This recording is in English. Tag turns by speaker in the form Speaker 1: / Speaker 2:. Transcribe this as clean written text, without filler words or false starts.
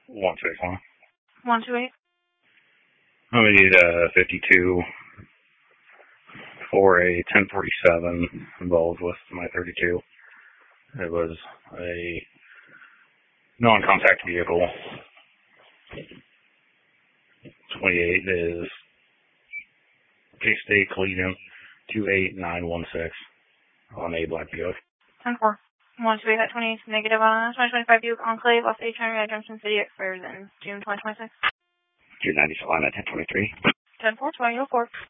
Speaker 1: 161.
Speaker 2: 128.
Speaker 1: I'm going to need a 52 for a 1047 involved with my 32. It was a non-contact vehicle. 28 is K-State Collegium 28916 on a black Buick.
Speaker 2: 10-4. 128 at 20 negative on 2025 Buick Enclave off H-Henry at Junction City expires in June 2026.
Speaker 3: 290 Salina 1023.
Speaker 2: 10-4, 2004.